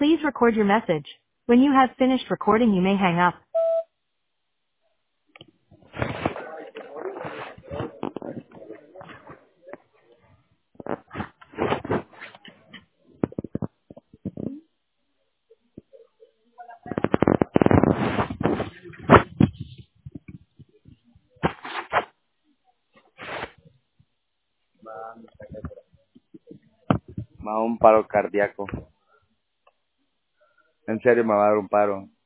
Please record your message. When you have finished recording, you may hang up. Me da un paro cardíaco. En serio me va a dar un paro.